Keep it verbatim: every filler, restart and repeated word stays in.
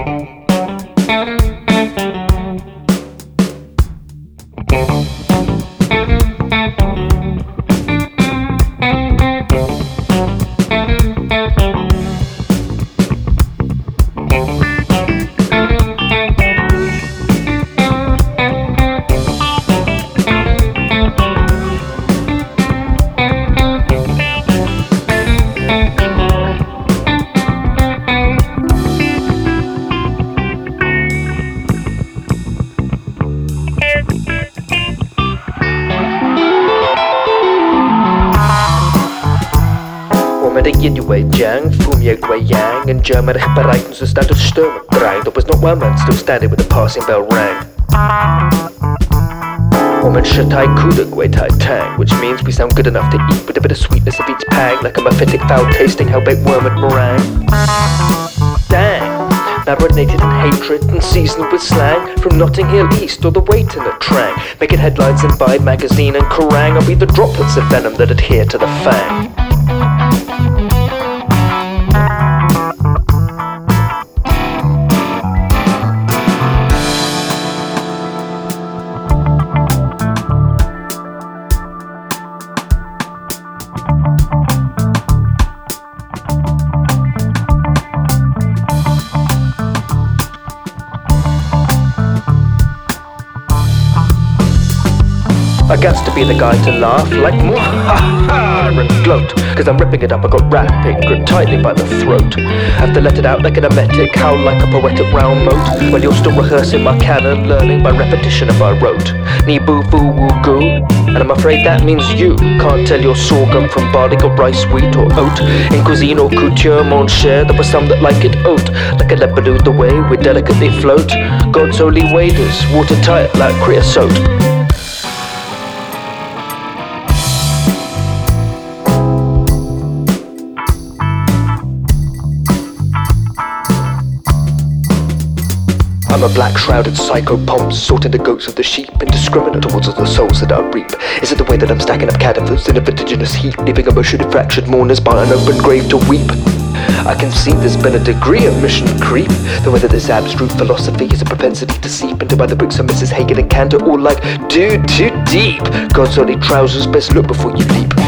Medellin Wei Jiang, Fumier Wei Yang, and German bereiten zu stand und stürmen rein. There was not one man still standing when the passing bell rang. Woman Shatai Kuda Gui Tai Tang, which means we sound good enough to eat with a bit of sweetness of each pang, like a mephitic foul tasting hell-baked worm and meringue. Dang! Marinated in hatred and seasoned with slang from Notting Hill East or the weight in a trang. Making headlines in Vibe magazine and Kerrang! I'll be the droplets of venom that adhere to the fang. I guess to be the guy to laugh like more ha ha and gloat, cause I'm ripping it up, I got rapping gripped tightly by the throat. Have to let it out like an emetic, howl like a poetic round moat, while you're still rehearsing my canon, learning by repetition if I wrote Ni boo foo woo goo, and I'm afraid that means you can't tell your sorghum from barley or rice, wheat or oat. In cuisine or couture, mon cher, there were some that like it oat, like a leopard the way we delicately float. God's holy waders, watertight like creosote. I'm a black-shrouded psychopomp, sorting the goats of the sheep, indiscriminate towards the souls that I reap. Is it the way that I'm stacking up cadavers in a vertiginous heap, leaving emotionally fractured mourners by an open grave to weep? I can see there's been a degree of mission creep, though whether this abstruse philosophy is a propensity to seep into other books of Missus Hagen and Cantor, or like, dude, too deep. God's only trousers, best look before you leap.